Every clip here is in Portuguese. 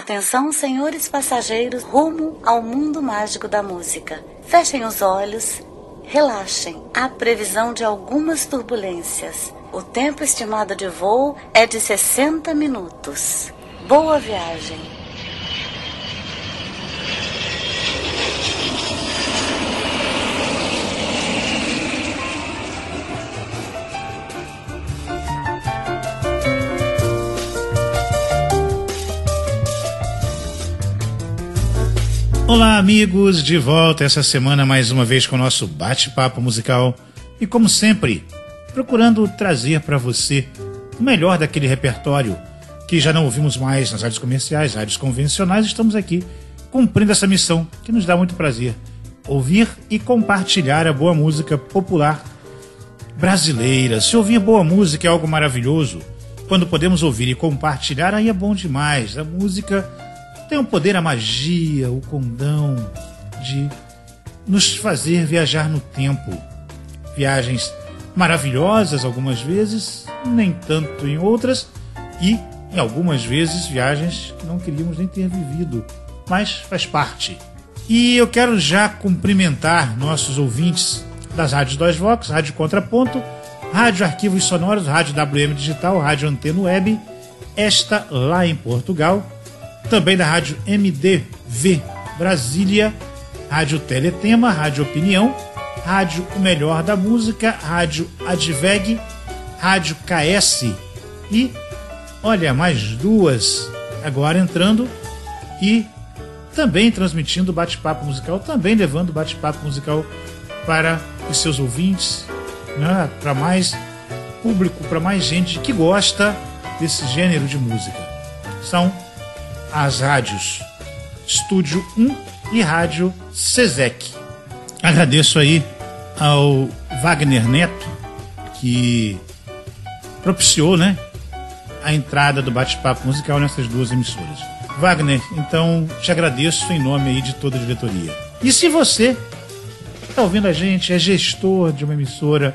Atenção, senhores passageiros, rumo ao mundo mágico da música. Fechem os olhos, relaxem. Há previsão de algumas turbulências. O tempo estimado de voo é de 60 minutos. Boa viagem. Olá, amigos, de volta essa semana mais uma vez com o nosso bate-papo musical e, como sempre, procurando trazer para você o melhor daquele repertório que já não ouvimos mais nas rádios comerciais, rádios convencionais. Estamos aqui cumprindo essa missão que nos dá muito prazer: ouvir e compartilhar a boa música popular brasileira. Se ouvir boa música é algo maravilhoso, quando podemos ouvir e compartilhar, aí é bom demais. A música tem o poder, a magia, o condão de nos fazer viajar no tempo. Viagens maravilhosas algumas vezes, nem tanto em outras, e em algumas vezes viagens que não queríamos nem ter vivido, mas faz parte. E eu quero já cumprimentar nossos ouvintes das rádios 2Vox, Rádio Contraponto, Rádio Arquivos Sonoros, Rádio WM Digital, Rádio Antena Web, esta lá em Portugal, também da Rádio MDV Brasília, Rádio Teletema, Rádio Opinião, Rádio O Melhor da Música, Rádio Adveg, Rádio KS e, olha, mais duas agora entrando e também transmitindo bate-papo musical, também levando bate-papo musical para os seus ouvintes, né, para mais público, para mais gente que gosta desse gênero de música. São as rádios Estúdio 1 e Rádio SESEC. Agradeço aí ao Wagner Neto, que propiciou, né, a entrada do bate-papo musical nessas duas emissoras. Wagner, então te agradeço em nome aí de toda a diretoria. E se você está ouvindo a gente, é gestor de uma emissora,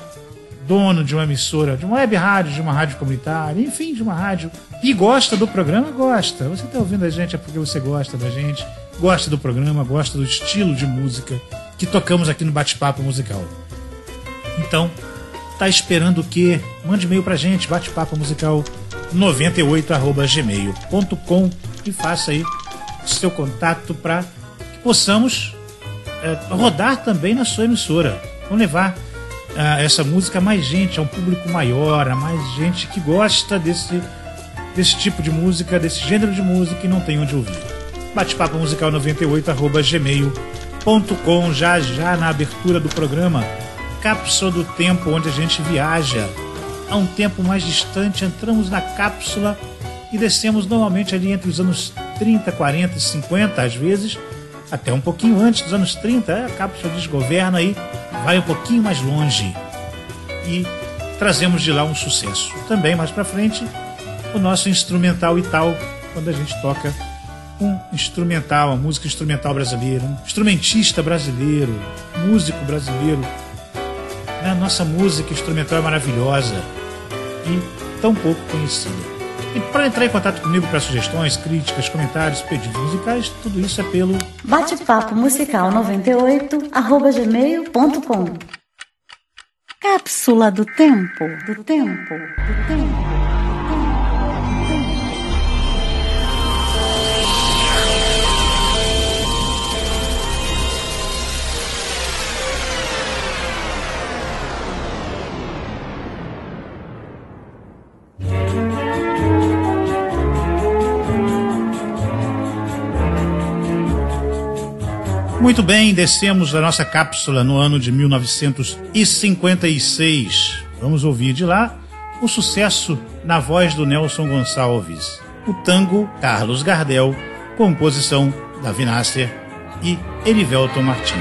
dono de uma emissora, de uma web rádio, de uma rádio comunitária, enfim, de uma rádio, e gosta do programa, gosta. Você está ouvindo a gente é porque você gosta da gente, gosta do programa, gosta do estilo de música que tocamos aqui no Bate-Papo Musical. Então, tá esperando o quê? Mande e-mail pra gente, batepapomusical98@gmail.com, e faça aí o seu contato para que possamos rodar também na sua emissora. Vamos levar essa música a mais gente, a um público maior, a mais gente que gosta desse tipo de música, desse gênero de música e não tem onde ouvir. batepapomusical98@gmail.com. Já na abertura do programa, cápsula do tempo, onde a gente viaja a um tempo mais distante, entramos na cápsula e descemos normalmente ali entre os anos 30, 40 e 50, às vezes até um pouquinho antes dos anos 30, a cápsula desgoverna aí, vai um pouquinho mais longe e trazemos de lá um sucesso. Também mais pra frente, o nosso instrumental e tal, quando a gente toca um instrumental, uma música instrumental brasileira, um instrumentista brasileiro, músico brasileiro. A nossa música instrumental é maravilhosa e tão pouco conhecida. E para entrar em contato comigo para sugestões, críticas, comentários, pedidos musicais, tudo isso é pelo batepapomusical98@gmail.com. Cápsula do tempo. Muito bem, descemos da nossa cápsula no ano de 1956. Vamos ouvir de lá o sucesso na voz do Nelson Gonçalves, o tango Carlos Gardel, composição Davi Nasser e Erivelton Martins.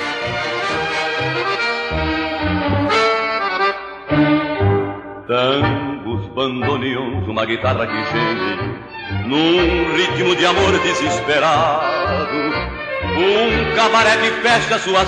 Tangos, bandoneons, uma guitarra que geme num ritmo de amor desesperado. Um cabaré que fecha suas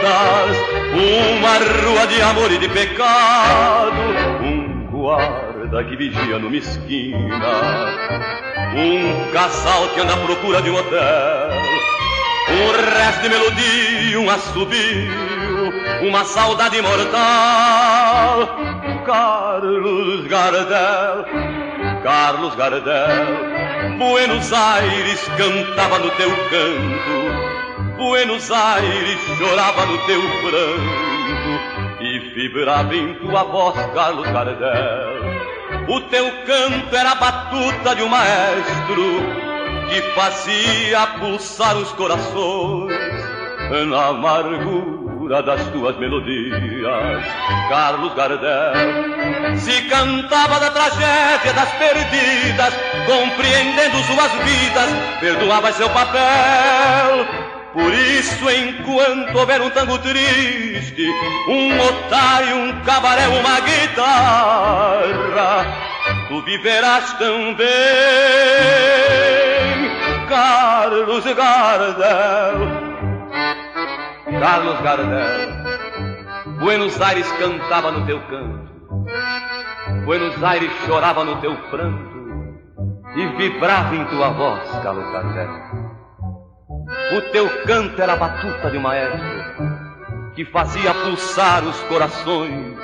portas, uma rua de amor e de pecado, um guarda guarda que vigia numa esquina, um casal que anda à procura de um hotel, um resto de melodia, um assobio, uma saudade mortal. Carlos Gardel, Carlos Gardel, Buenos Aires cantava no teu canto, Buenos Aires chorava no teu pranto e vibrava em tua voz, Carlos Gardel. O teu canto era a batuta de um maestro que fazia pulsar os corações na amargura das tuas melodias, Carlos Gardel. Se cantava da tragédia das perdidas, compreendendo suas vidas, perdoava seu papel. Por isso, enquanto houver um tango triste, um otário, um cabaré, uma guitarra, tu viverás também, Carlos Gardel. Carlos Gardel, Buenos Aires cantava no teu canto, Buenos Aires chorava no teu pranto e vibrava em tua voz, Carlos Gardel. O teu canto era a batuta de um maestro que fazia pulsar os corações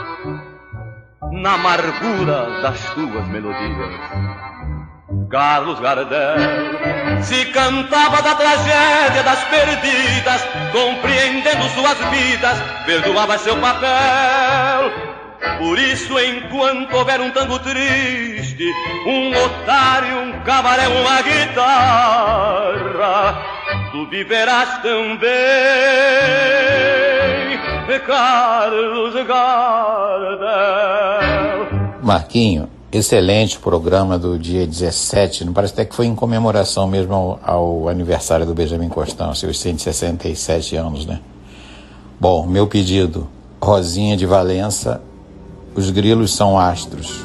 na amargura das tuas melodias, Carlos Gardel. Se cantava da tragédia das perdidas, compreendendo suas vidas, perdoava seu papel. Por isso, enquanto houver um tango triste, um otário, um cabaré, uma guitarra, tu viverás também, Carlos Gardel. Marquinho, excelente programa do dia 17, não parece até que foi em comemoração mesmo ao aniversário do Benjamin Constant, seus 167 anos, né? Bom, meu pedido, Rosinha de Valença, Os Grilos São Astros.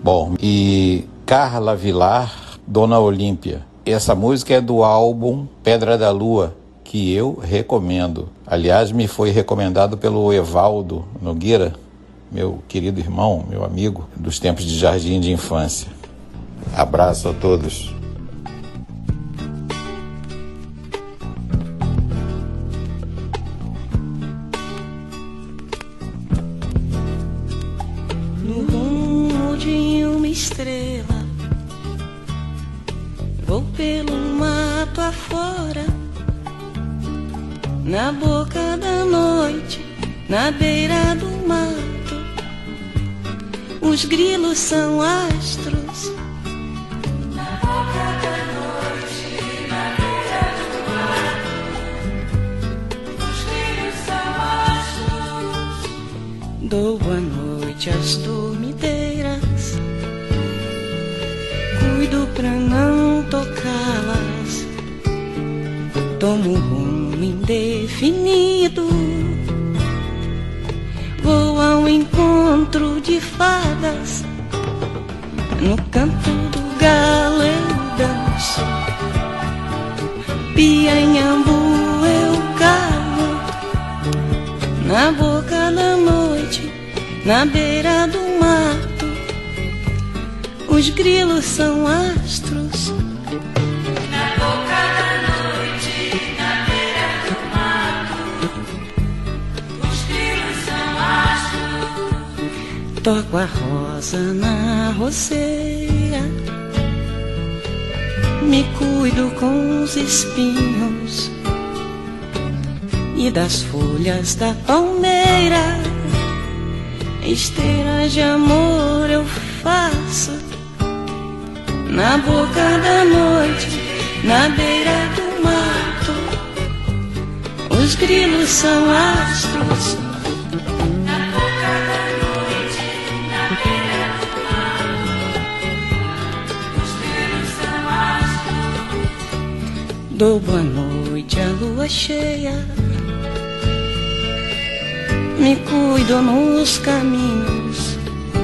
Bom, e Carla Vilar, Dona Olímpia. Essa música é do álbum Pedra da Lua, que eu recomendo. Aliás, me foi recomendado pelo Evaldo Nogueira, meu querido irmão, meu amigo, dos tempos de jardim de infância. Abraço a todos. No rumo de uma estrela, vou pelo mato afora, na boca da noite, na beira do mato. Os grilos são astros. Na boca da noite, na beira do mato. Os grilos são astros. Dou boa noite às dormideiras, cuido pra não tocá-las. Tomo um rumo indefinido, vou ao encontro de fadas. No canto do galo eu danço, pianhambu eu calo. Na boca da noite, na beira do mato, os grilos são astros. Na boca da noite, na beira do mato, os grilos são astros. Toco a rosa na roceira, me cuido com os espinhos e das folhas da palmeira. Esteiras de amor eu faço. Na boca da noite, na beira do mato, os grilos são astros. Na boca da noite, na beira do mato, os grilos são astros. Dou boa noite à lua cheia, me cuido nos caminhos.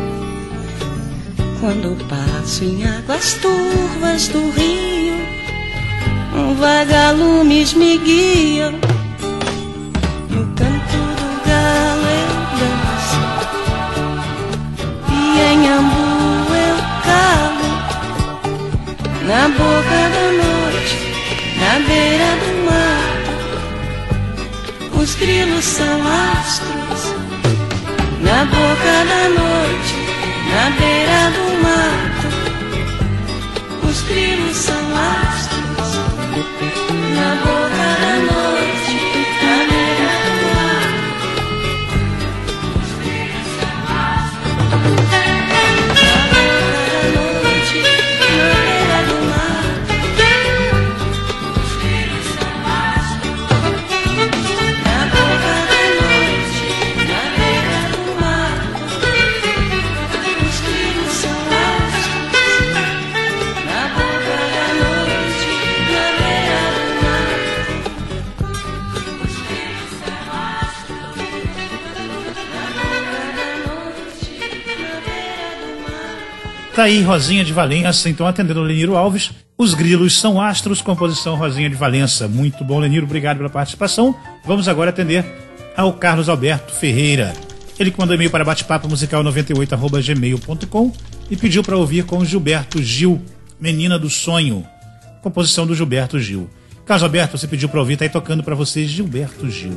Quando passo em águas turvas do rio, vagalumes me guiam. No canto do galo eu danço, pianhambu eu calo. Na boca da noite, na beira do mato, os grilos são astros. Na boca da noite, na beira do mato, os grilos são astros. Na boca da noite, na beira do mato, os grilos são astros. Na boca da noite, na beira do mato, os grilos são astros. Na boca da noite, na beira do mato, os grilos são astros. Na boca da noite, na beira do mato, os grilos são astros. Na boca da noite, na beira do mato. Tá aí Rosinha de Valença, então atendendo o Leniro Alves. Os grilos são astros, composição Rosinha de Valença. Muito bom, Leniro, obrigado pela participação. Vamos agora atender ao Carlos Alberto Ferreira. Ele que mandou e-mail para batepapomusical98@gmail.com e pediu para ouvir com Gilberto Gil, Menina do Sonho, composição do Gilberto Gil. Carlos Alberto, você pediu para ouvir, tá aí tocando para vocês Gilberto Gil.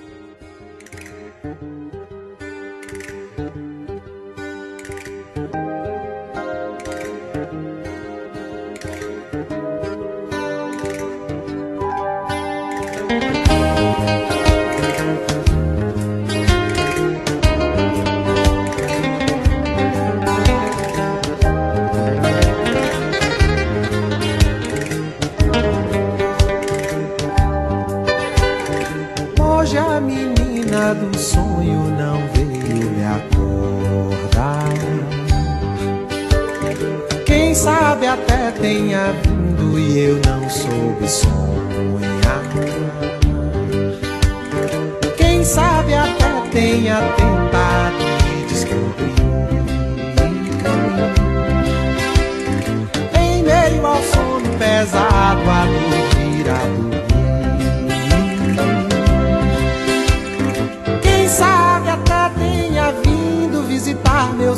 Hoje a menina do sonho não veio me acordar. Quem sabe até tenha vindo e eu não soube sonhar. Quem sabe até tenha tentado me descobrir.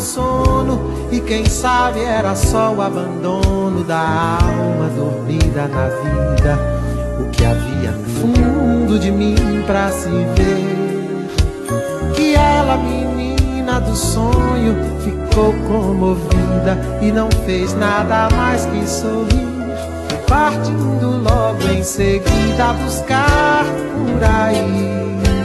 sono, e quem sabe era só o abandono da alma dormida na vida, o que havia no fundo de mim pra se ver. Que ela, menina do sonho, ficou comovida e não fez nada mais que sorrir, partindo logo em seguida a buscar por aí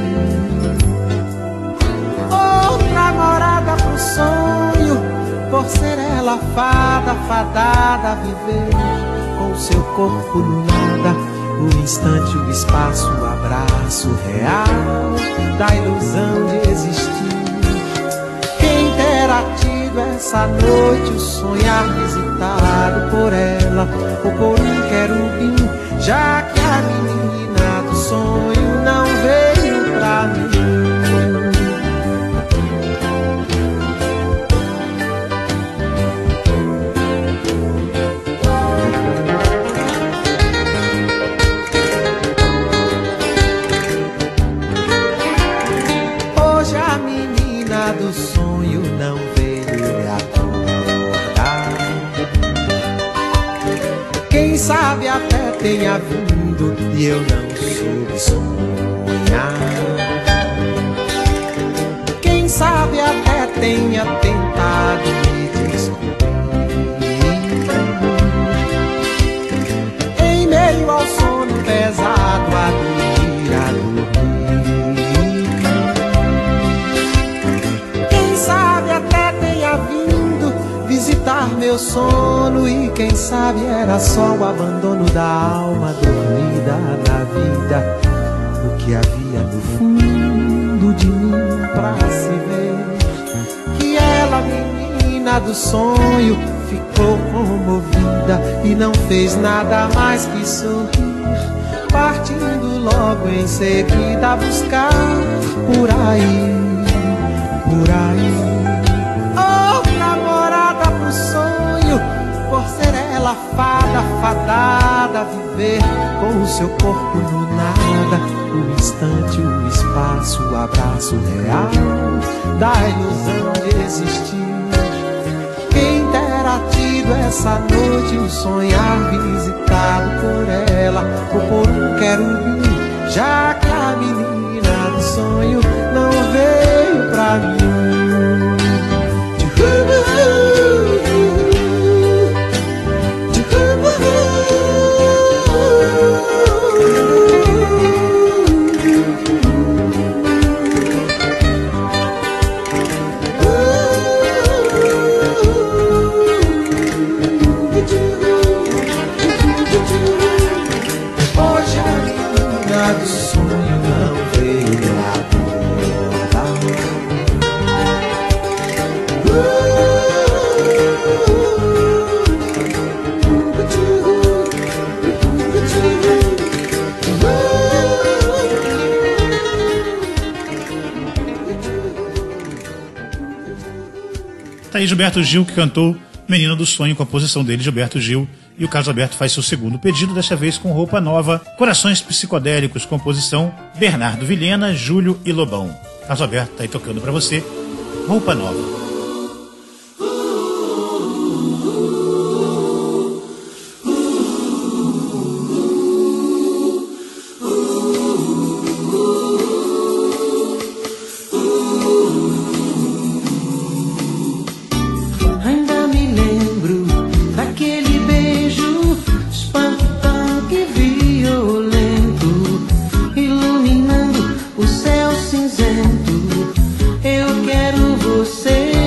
outra morada pro sonho, por ser ela fada, fadada a viver com o seu corpo no nada, o instante, o espaço, o abraço real da ilusão de existir. Quem terá tido essa noite o sonhar visitado por ela ou por um querubim, já que a menina do sonho não veio pra mim. Hoje a menina do sonho não veio me acordar. Quem sabe até tenha vindo e eu não soube sonhar. Quem sabe até tenha tentado me descobrir em meio ao sono pesado, a dormir, a dormir. Visitar meu sono, e quem sabe era só o abandono da alma dormida na vida, o que havia no fundo de mim pra se ver. Que ela, menina do sonho, ficou comovida e não fez nada mais que sorrir, partindo logo em seguida a buscar por aí, por aí sonho, por ser ela fada, fadada a viver com o seu corpo no nada, o instante, o espaço, o abraço real da ilusão de existir. Quem terá tido essa noite o sonhar visitado por ela ou por um querubim, já que a menina do sonho não veio pra mim. Hoje a menina do sonho não veio me acordar. Tá aí Gilberto Gil, que cantou Menina do Sonho, composição dele, Gilberto Gil. E o Carlos Alberto faz seu segundo pedido, dessa vez com Roupa Nova, Corações Psicodélicos, composição Bernardo Vilhena, Júlio e Lobão. Carlos Alberto tá aí tocando pra você Roupa Nova. Iluminando o céu cinzento, eu quero você.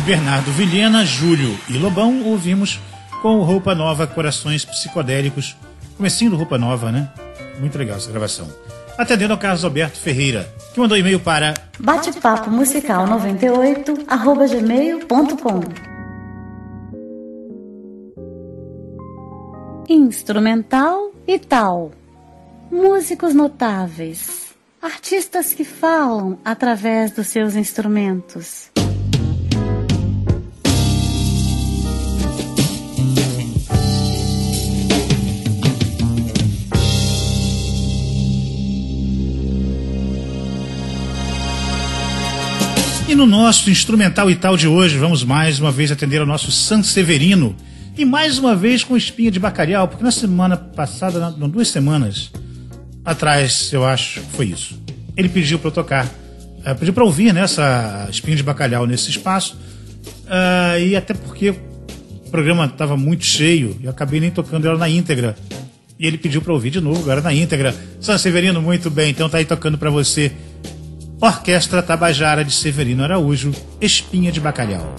Bernardo Vilhena, Júlio e Lobão, ouvimos com Roupa Nova, Corações Psicodélicos. Comecinho do Roupa Nova, né? Muito legal essa gravação. Atendendo ao Carlos Alberto Ferreira, que mandou e-mail para batepapomusical98@gmail.com. Instrumental e tal. Músicos notáveis. Artistas que falam através dos seus instrumentos. E no nosso instrumental e tal de hoje, vamos mais uma vez atender ao nosso Sanseverino. E mais uma vez com Espinha de Bacalhau, porque na semana passada, não, 2 semanas atrás, eu acho que foi isso. Ele pediu para eu tocar, pediu para ouvir, né, essa Espinha de Bacalhau nesse espaço. E até porque o programa estava muito cheio, eu acabei nem tocando ela na íntegra. E ele pediu para ouvir de novo, agora na íntegra. Sanseverino, muito bem, então tá aí tocando para você. Orquestra Tabajara de Severino Araújo, Espinha de Bacalhau.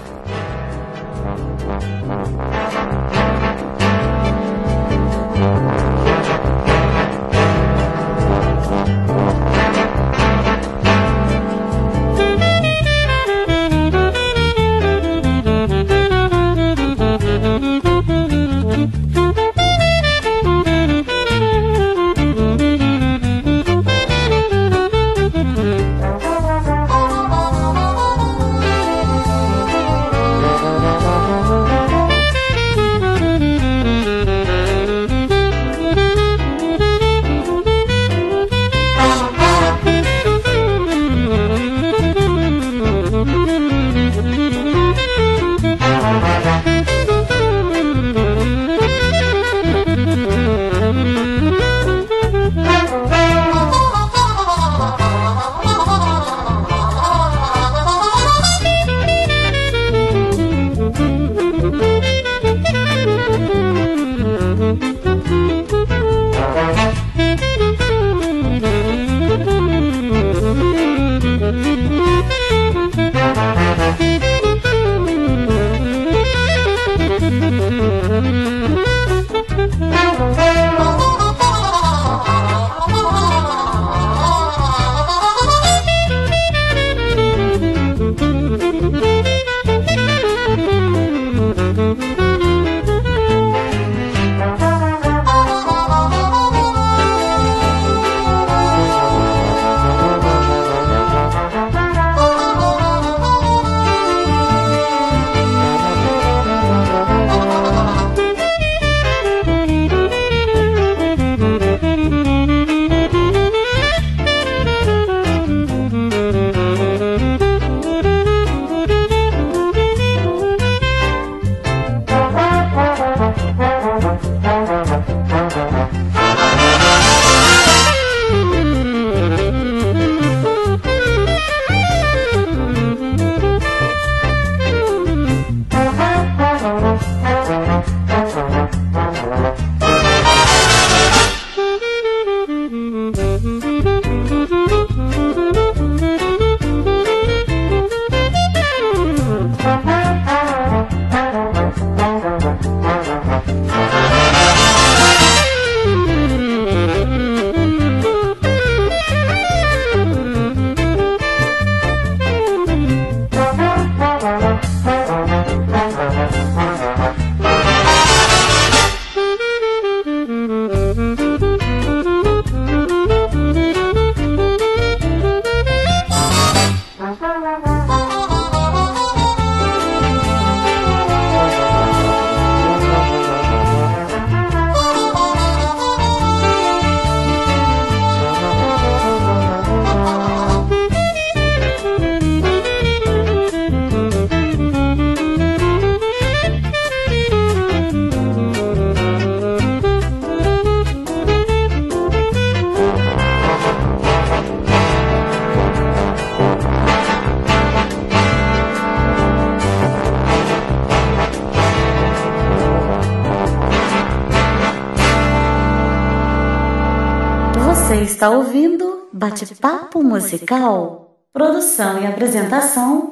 Você está ouvindo Bate-Papo Musical. Produção e apresentação,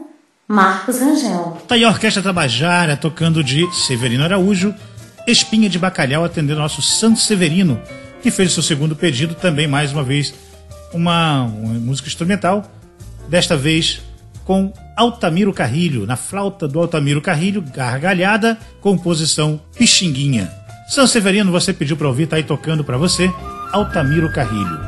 Marcos Rangel. Tá aí a Orquestra Tabajara tocando de Severino Araújo, Espinha de Bacalhau, atendendo nosso Santo Severino, que fez o seu segundo pedido, também mais uma vez uma música instrumental, desta vez com Altamiro Carrilho, na flauta do Altamiro Carrilho, Gargalhada, composição Pixinguinha. São Severino, você pediu para ouvir, tá aí tocando para você, Altamiro Carrilho.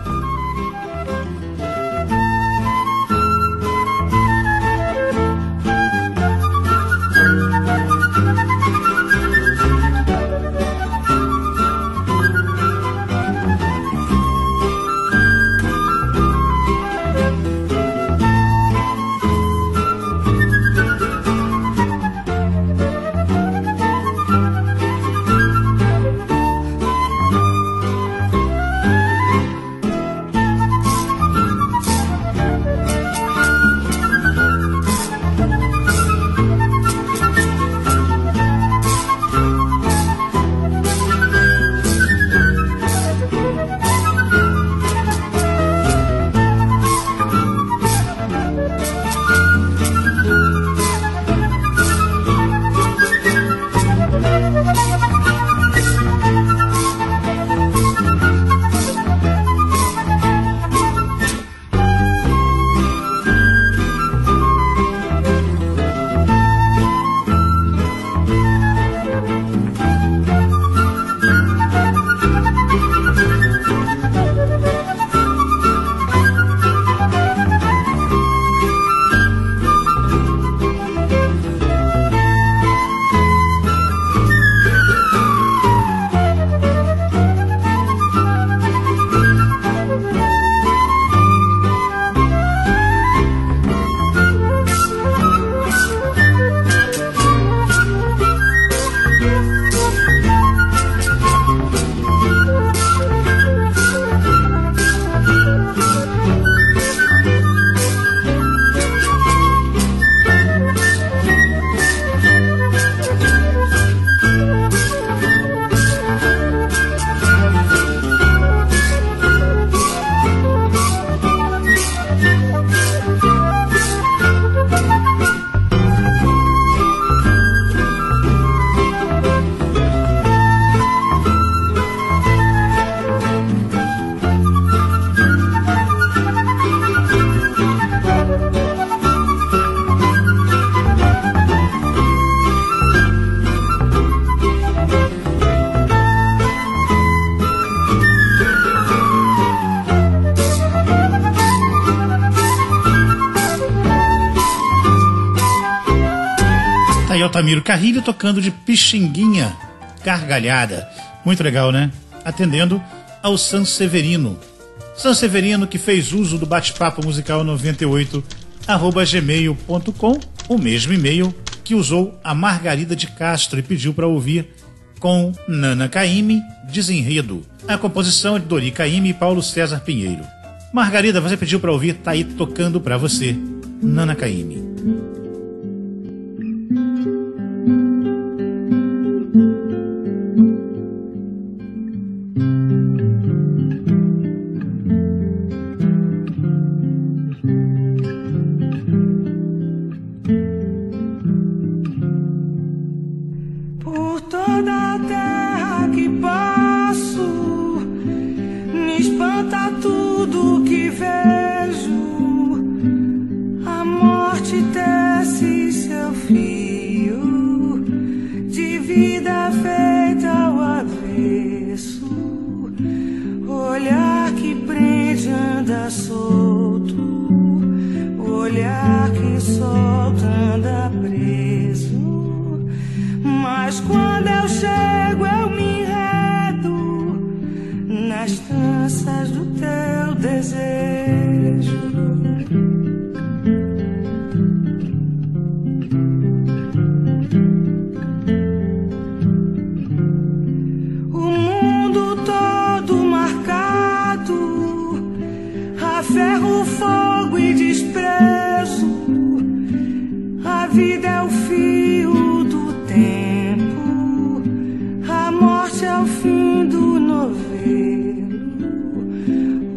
Altamiro Carrilho tocando de Pixinguinha, Gargalhada. Muito legal, né? Atendendo ao San Severino. San Severino que fez uso do bate-papo musical 98@gmail.com, o mesmo e-mail que usou a Margarida de Castro e pediu para ouvir com Nana Caymmi, Desenredo. A composição é de Dori Caymmi e Paulo César Pinheiro. Margarida, você pediu para ouvir, tá aí tocando para você, Nana Caymmi.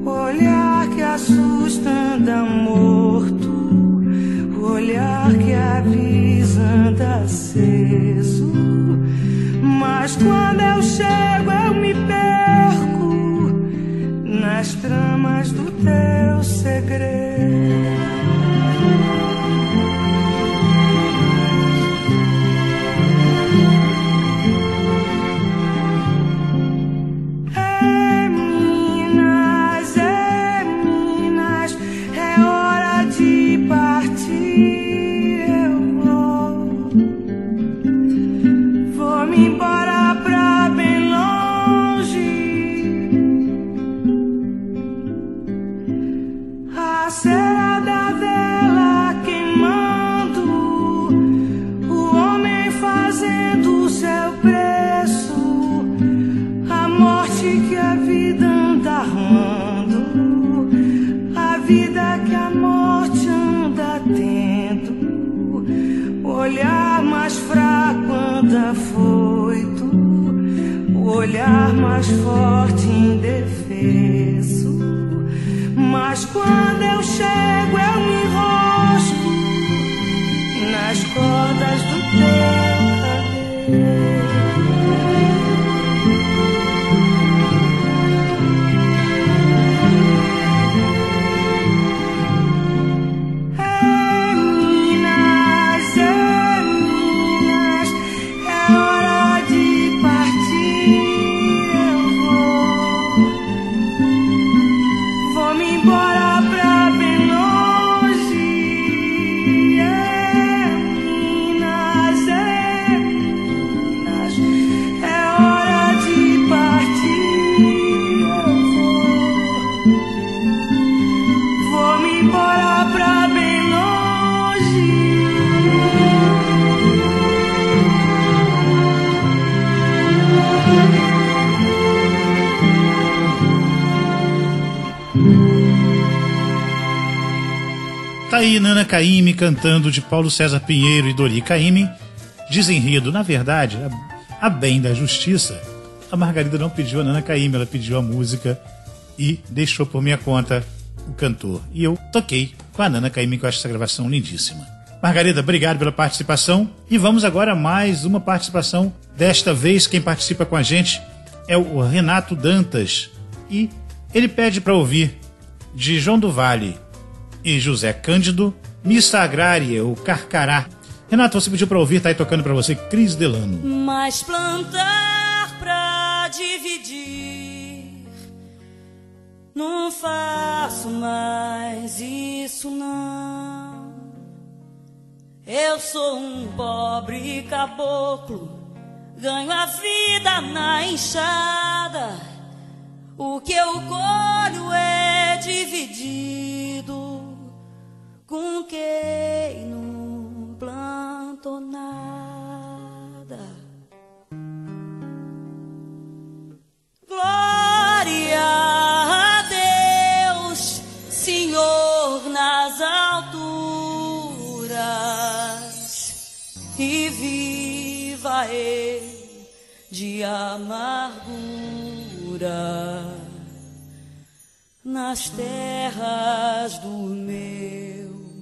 Assusta, anda morto, o olhar que tramas do teu segredo. Olhar mais forte, indefeso. Mas quando eu chego, eu me enrosco nas cordas do teu cabelo. Tá aí Nana Caymmi cantando de Paulo César Pinheiro e Dori Caymmi, desenredo. Na verdade, a bem da justiça, a Margarida não pediu a Nana Caymmi, ela pediu a música e deixou por minha conta o cantor. E eu toquei com a Nana Caymmi, que eu acho essa gravação lindíssima. Margarida, obrigado pela participação. E vamos agora a mais uma participação. Desta vez quem participa com a gente é o Renato Dantas. E ele pede para ouvir de João do Vale e José Cândido, Missa Agrária, o Carcará. Renato, você pediu para ouvir, tá aí tocando para você Cris Delano. Mas plantar pra dividir, não faço mais isso não. Eu sou um pobre caboclo, ganho a vida na enxada. O que eu colho é dividido com quem não plantou nada. Glória a Deus, Senhor nas alturas, e viva Ele de amargura nas terras do meu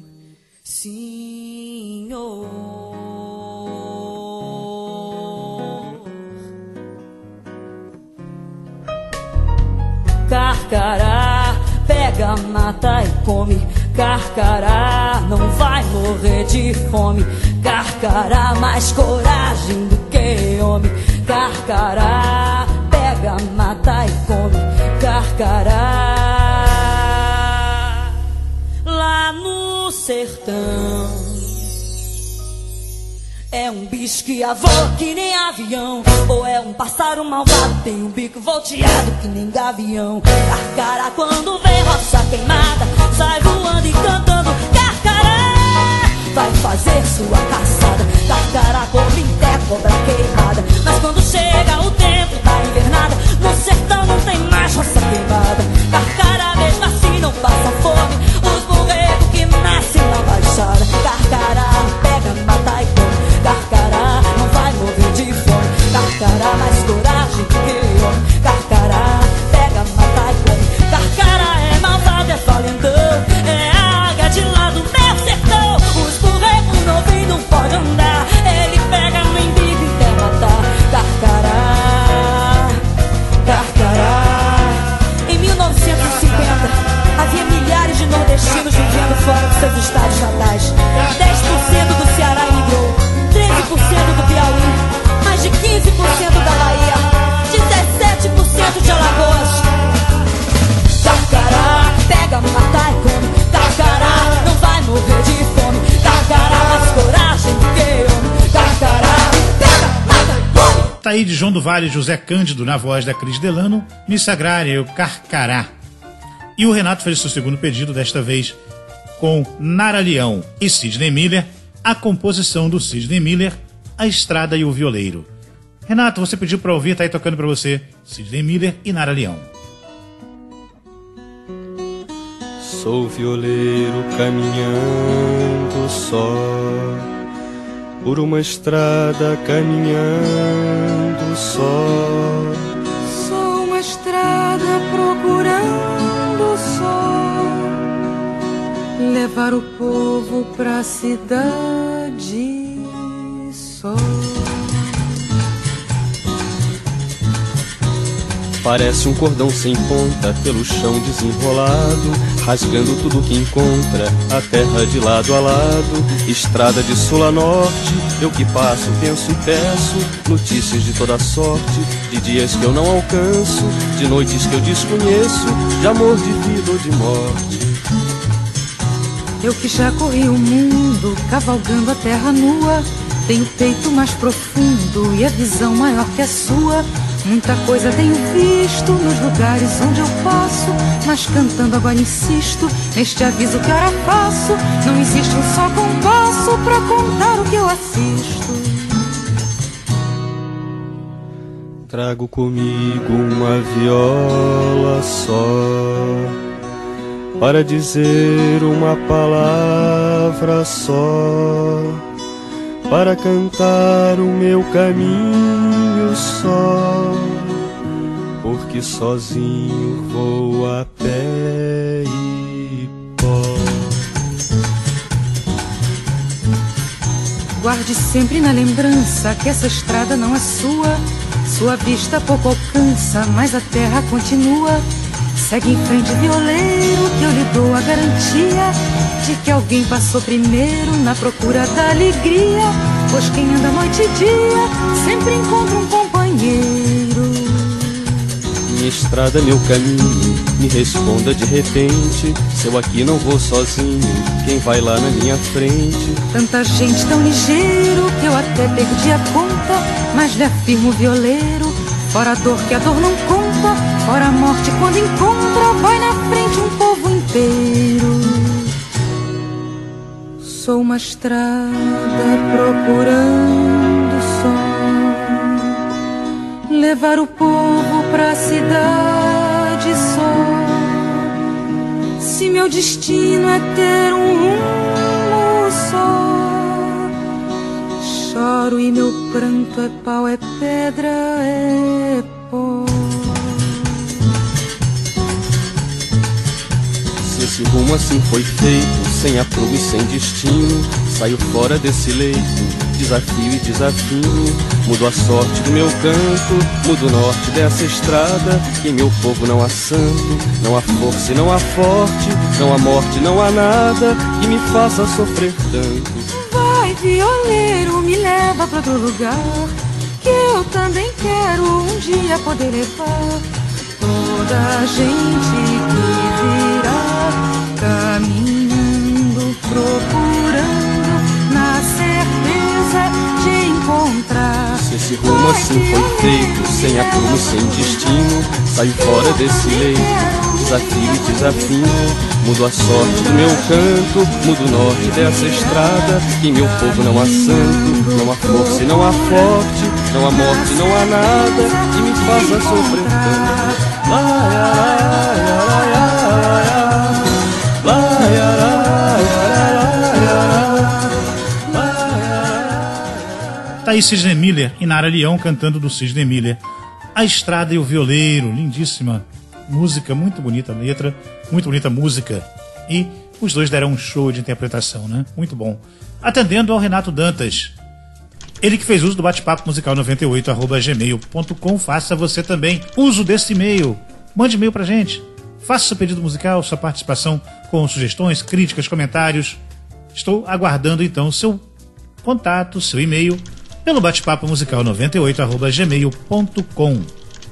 Senhor. Carcará, pega, mata e come. Carcará, não vai morrer de fome. Carcará, mais coragem do que homem. Carcará, pega, mata e come. Carcará, lá no sertão, é um bicho que voa que nem avião, ou é um pássaro malvado, tem um bico volteado que nem gavião. Carcará, quando vê roça queimada, sai voando e cantando. Carcará, vai fazer sua caçada. Carcará, come em terra, cobra queimada. Mas quando chega o tempo da invernada, no sertão não tem mais roça queimada. Carcará, mesmo assim não passa fome, os borregos que nascem na baixada. Carcará, pega, mata e come. Carcará, não vai morrer de fome. Carcará, mais coragem que homem. Carcará, pega, mata e come. Carcará é malvado, é valente. seus estados natais. 10% do Ceará imigrou, 13% do Piauí, mais de 15% da Bahia, 17% de Alagoas. Carcará, pega, mata e come. Carcará, não vai morrer de fome. Carcará, mais coragem do que homem. Carcará, pega, mata e come. Tá aí de João do Vale, José Cândido, na voz da Cris Delano, Miss Agrária e o Carcará. E o Renato fez seu segundo pedido, desta vez com Nara Leão e Sidney Miller, a composição do Sidney Miller, A Estrada e o Violeiro. Renato, você pediu pra ouvir, tá aí tocando pra você, Sidney Miller e Nara Leão. Sou violeiro caminhando só por uma estrada, caminhando só. Sou uma estrada procurando só levar o povo pra cidade só. Parece um cordão sem ponta pelo chão desenrolado, rasgando tudo que encontra, a terra de lado a lado, estrada de sul a norte. Eu que passo, penso e peço notícias de toda sorte, de dias que eu não alcanço, de noites que eu desconheço, de amor, de vida ou de morte. Eu que já corri o mundo, cavalgando a terra nua, tenho o peito mais profundo e a visão maior que a sua. Muita coisa tenho visto nos lugares onde eu passo, mas cantando agora insisto neste aviso que ora faço. Não existe um só compasso pra contar o que eu assisto. Trago comigo uma viola só para dizer uma palavra só, para cantar o meu caminho só, porque sozinho vou a pé e pó. Guarde sempre na lembrança que essa estrada não é sua. Sua vista pouco alcança, mas a terra continua. Segue em frente, violeiro, que eu lhe dou a garantia de que alguém passou primeiro na procura da alegria. Pois quem anda noite e dia sempre encontra um companheiro. Minha estrada, meu caminho, me responda de repente. Se eu aqui não vou sozinho, quem vai lá na minha frente? Tanta gente tão ligeiro que eu até perdi a conta, mas lhe afirmo, violeiro, fora a dor que a dor não conta, fora a morte quando encontra, vai na frente um povo inteiro. Sou uma estrada procurando só levar o povo pra cidade só. Se meu destino é ter um rumo só, choro e meu pranto é pau, é pedra, é pó. Se esse rumo assim foi feito, sem aprumo e sem destino, saio fora desse leito, desafio e desafinho. Mudo a sorte do meu canto, mudo o norte dessa estrada. Que em meu povo não há santo, não há força e não há forte, não há morte, não há nada que me faça sofrer tanto. Vai, violeiro, me leva pra outro lugar, que eu também quero um dia poder levar toda a gente que virá caminhando, procurando, na certeza de encontrar. Se esse rumo assim foi feito, sem aprumo e sem destino, saio fora desse leito, desafio e desafinho. Mudo a sorte do meu canto, mudo o norte dessa estrada. Que em meu povo não há santo, não há força e não há forte, não há morte, não há nada que me faça sofrer tanto. Tá aí Sidney Miller e Nara Leão cantando do Sidney Miller, A Estrada e o Violeiro. Lindíssima música, muito bonita letra, muito bonita música. E os dois deram um show de interpretação, né? Muito bom. Atendendo ao Renato Dantas, ele que fez uso do bate-papo musical 98@gmail.com. Faça você também uso desse e-mail. Mande e-mail pra gente, Faça seu pedido musical, sua participação com sugestões, críticas, comentários. Estou aguardando então o seu contato, seu e-mail, pelo batepapomusical98@gmail.com.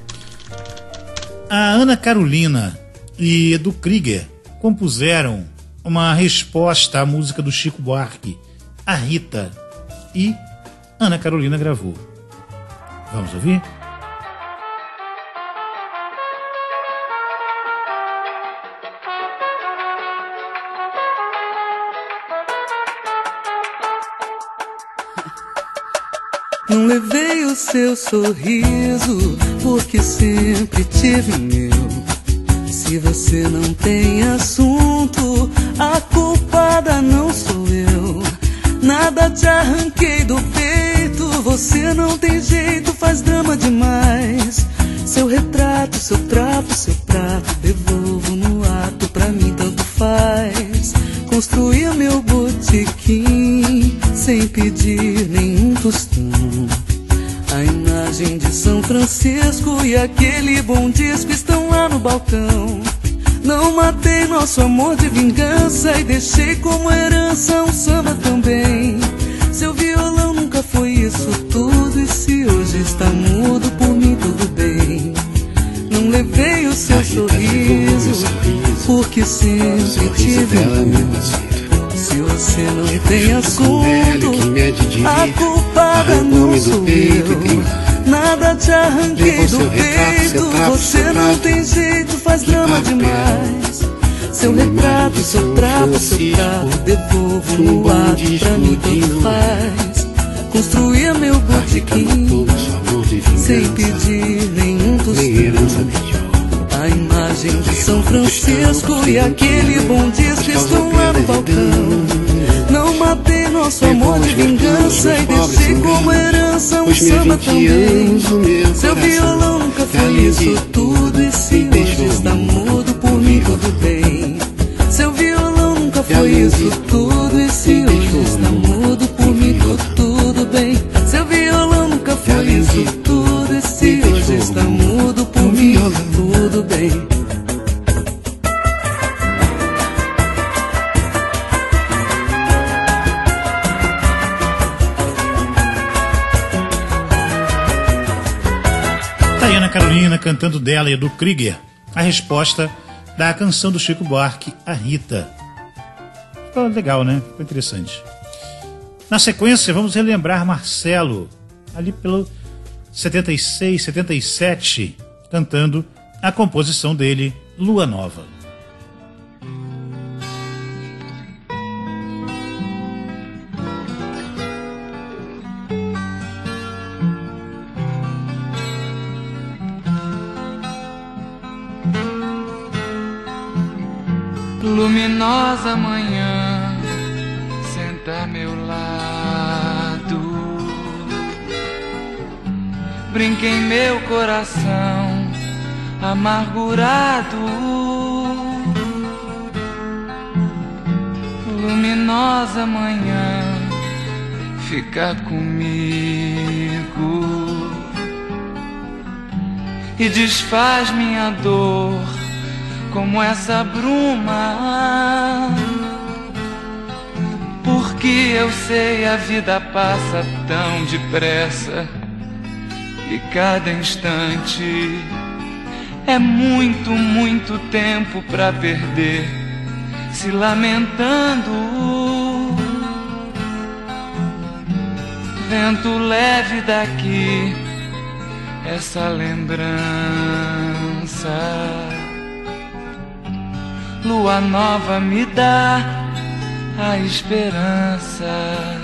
A Ana Carolina e Edu Krieger compuseram uma resposta à música do Chico Buarque, a Rita, e Ana Carolina gravou. Vamos ouvir? Não levei o seu sorriso, porque sempre tive o meu. Se você não tem assunto, a culpada não sou eu. Nada te arranquei do peito, você não tem jeito, faz drama demais. Seu retrato, seu trapo, seu prato, devolvo no ato, pra mim tanto faz. Construí meu botequim, sem pedir nenhum tostão. A imagem de São Francisco e aquele bom disco estão lá no balcão. Não matei nosso amor de vingança e deixei como herança um samba também. Seu violão nunca foi isso tudo, e se hoje está mudo, por mim tudo bem. Não levei o seu sorriso, porque sempre tive um. Se você não tem assunto, a culpada não sou eu. Nada te arranquei do peito, você não tem jeito, faz drama demais. Seu retrato, seu trapo, seu prato, devolvo no ato, pra mim tanto faz. Construía meu botequim, sem pedir nenhum tostão. A imagem de São Francisco e aquele bom disco estão lá no balcão. Não matei nosso amor de vingança e deixei como herança um samba também. Seu violão nunca foi isso tudo, e se hoje está mudo, por mim tudo bem. Seu violão nunca foi isso tudo, e se hoje está mudo, por mim tudo bem. Seu violão nunca foi isso tudo, e se hoje está mudo, por mim tudo bem. Ana Carolina cantando dela e Edu Krieger a resposta da canção do Chico Buarque, a Rita. Ficou legal, né? Ficou interessante. Na sequência, vamos relembrar Marcelo, ali pelo 76, 77, cantando a composição dele, Lua Nova. Luminosa manhã, senta a meu lado, brinca em meu coração amargurado. Luminosa manhã, fica comigo e desfaz minha dor como essa bruma, porque eu sei a vida passa tão depressa e cada instante é muito, muito tempo pra perder se lamentando. Vento leve daqui essa lembrança, lua nova me dá a esperança.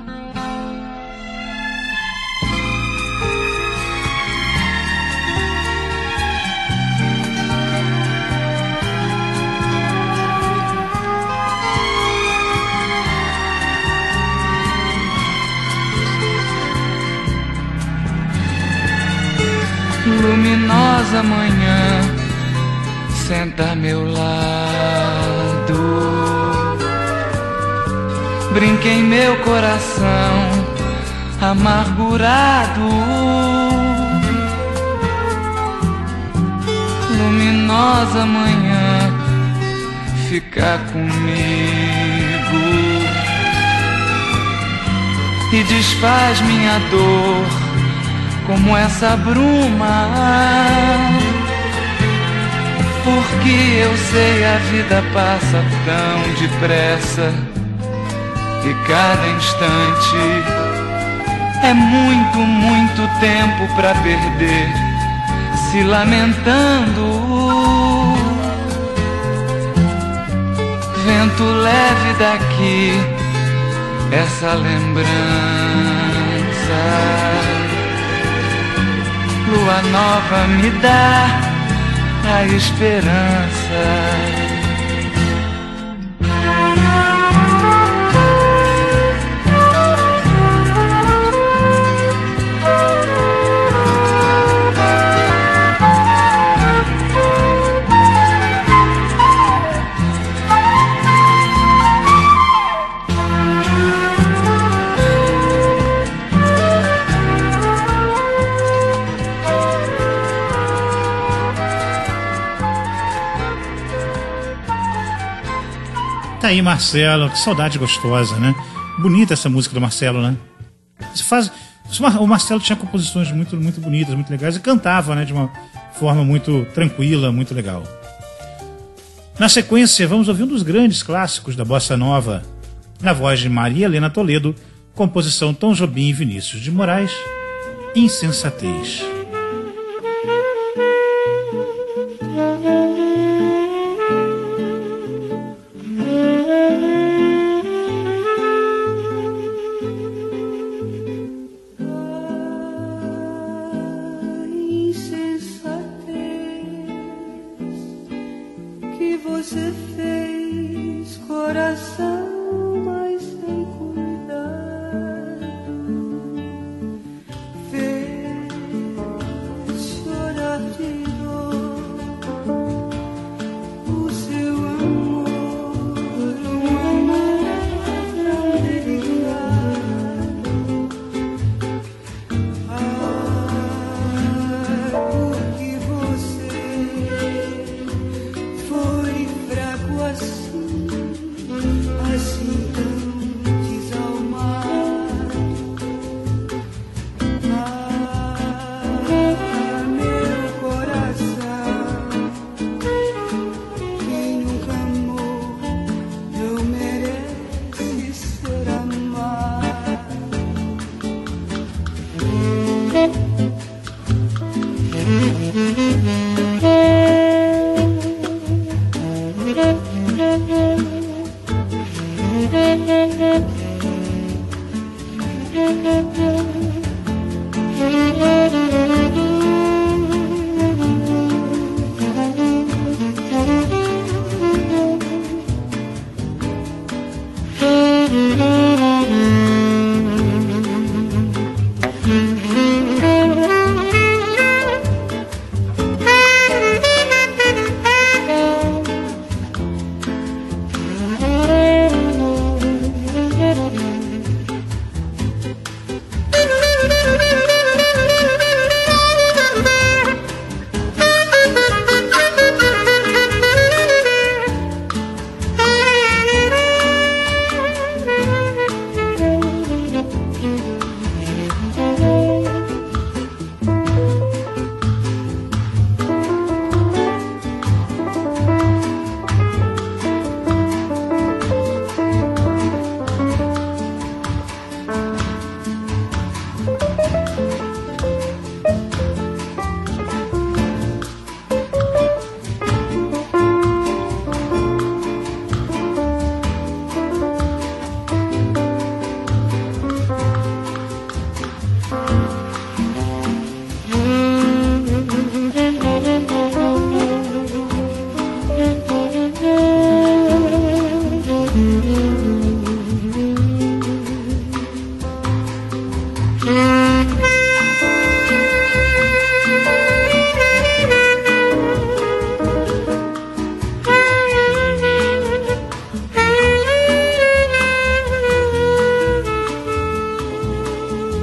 Luminosa manhã, senta a meu lado, brinca em meu coração amargurado. luminosa manhã ficar comigo e desfaz minha dor como essa bruma, porque eu sei a vida passa tão depressa e cada instante é muito, muito tempo pra perder se lamentando. Vento leve daqui essa lembrança, lua nova me dá a esperança. Tá aí, Marcelo, que saudade gostosa, né? Bonita essa música do Marcelo, né? O Marcelo tinha composições muito, muito bonitas, muito legais e cantava, né, de uma forma muito tranquila, muito legal. Na sequência, vamos ouvir um dos grandes clássicos da Bossa Nova, na voz de Maria Helena Toledo, composição Tom Jobim e Vinícius de Moraes, Insensatez.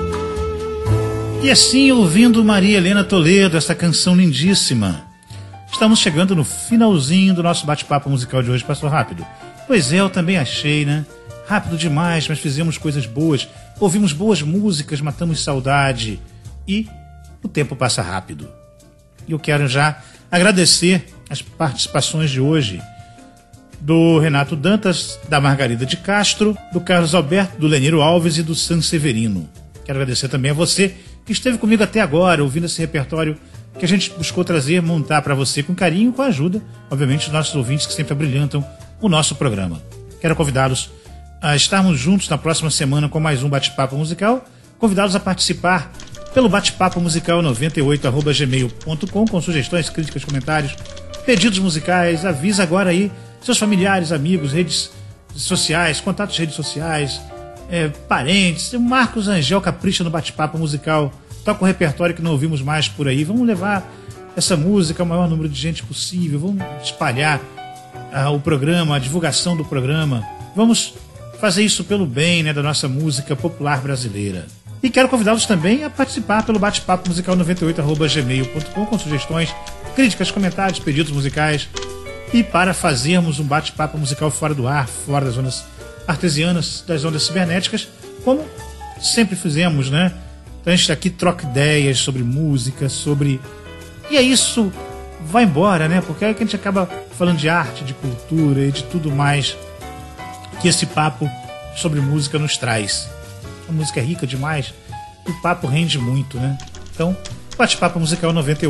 E assim, ouvindo Maria Helena Toledo, essa canção lindíssima, estamos chegando no finalzinho do nosso bate-papo musical de hoje. Passou rápido? Pois é, eu também achei, né? Rápido demais, mas fizemos coisas boas, ouvimos boas músicas, matamos saudade e o tempo passa rápido. E eu quero já agradecer as participações de hoje do Renato Dantas, da Margarida de Castro, do Carlos Alberto, do Leniro Alves e do San Severino. Quero agradecer também a você que esteve comigo até agora, ouvindo esse repertório que a gente buscou trazer, montar para você com carinho e com a ajuda, obviamente, dos nossos ouvintes que sempre abrilhantam o nosso programa. Quero convidá-los a estarmos juntos na próxima semana com mais um Bate-Papo Musical, convidá-los a participar pelo bate-papo musical 98@gmail.com com sugestões, críticas, comentários, pedidos musicais. Avisa agora aí seus familiares, amigos, redes sociais, contatos de redes sociais, parentes. O Marcos Angel capricha no bate-papo musical, toca um repertório que não ouvimos mais por aí. Vamos levar essa música ao maior número de gente possível, vamos espalhar o programa, a divulgação do programa. Vamos fazer isso pelo bem, né, da nossa música popular brasileira. E quero convidá-los também a participar pelo bate-papo musical 98@gmail.com com sugestões, críticas, comentários, pedidos musicais. E para fazermos um bate-papo musical fora do ar, fora das ondas artesianas, das ondas cibernéticas, como sempre fizemos, né? Então a gente aqui troca ideias sobre música, sobre... E é isso, vai embora, né? Porque é que a gente acaba falando de arte, de cultura e de tudo mais que esse papo sobre música nos traz. A música é rica demais e o papo rende muito, né? Então, bate-papo musical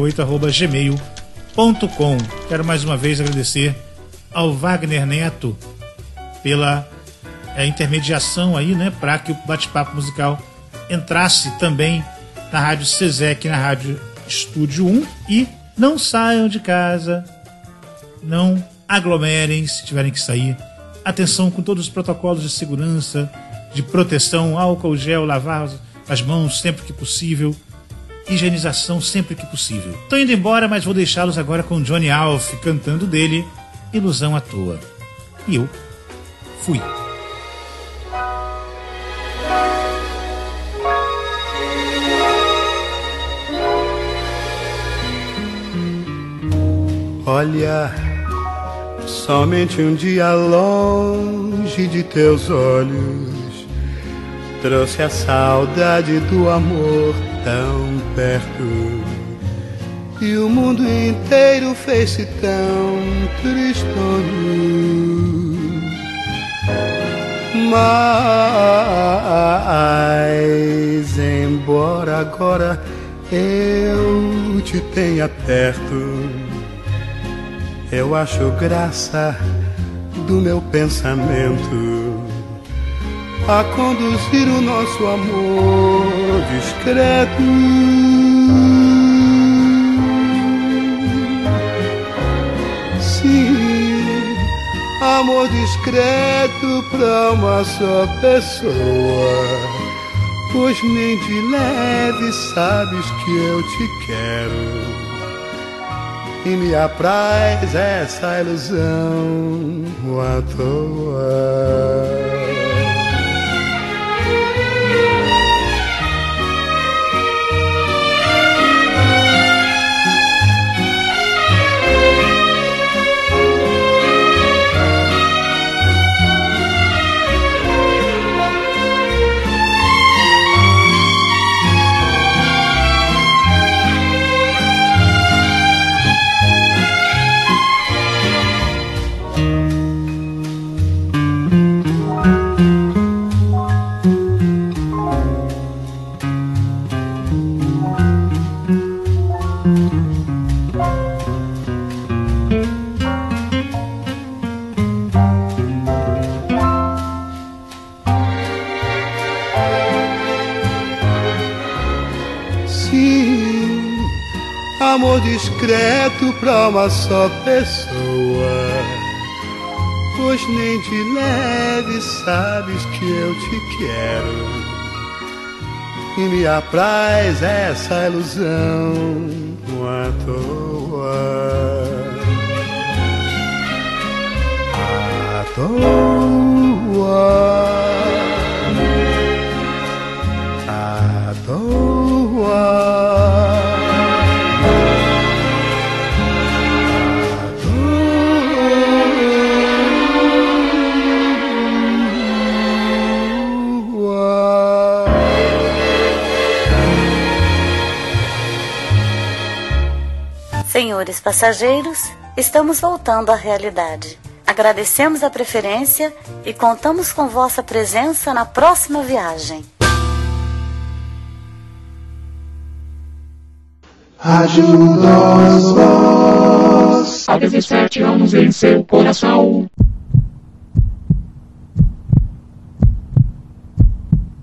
98@gmail.com. Quero mais uma vez agradecer ao Wagner Neto pela intermediação aí, né? Para que o bate-papo musical entrasse também na Rádio SESEC, na Rádio Estúdio 1. E não saiam de casa, não aglomerem se tiverem que sair. Atenção com todos os protocolos de segurança, de proteção, álcool gel, lavar as mãos sempre que possível, higienização sempre que possível. Estou indo embora, mas vou deixá-los agora com Johnny Alf cantando dele Ilusão à Toa. E eu fui. Olha, somente um dia longe de teus olhos trouxe a saudade do amor tão perto, e o mundo inteiro fez-se tão tristonho. Mas embora agora eu te tenha perto, eu acho graça do meu pensamento a conduzir o nosso amor discreto. Sim, amor discreto pra uma só pessoa, pois nem de leve sabes que eu te quero. E me apraz essa ilusão à toa. Amor discreto pra uma só pessoa, pois nem de leve sabes que eu te quero. E me apraz essa ilusão à toa. À toa. À toa. Senhores passageiros, estamos voltando à realidade. Agradecemos a preferência e contamos com vossa presença na próxima viagem. Ajuda-os, há 17 anos em seu coração.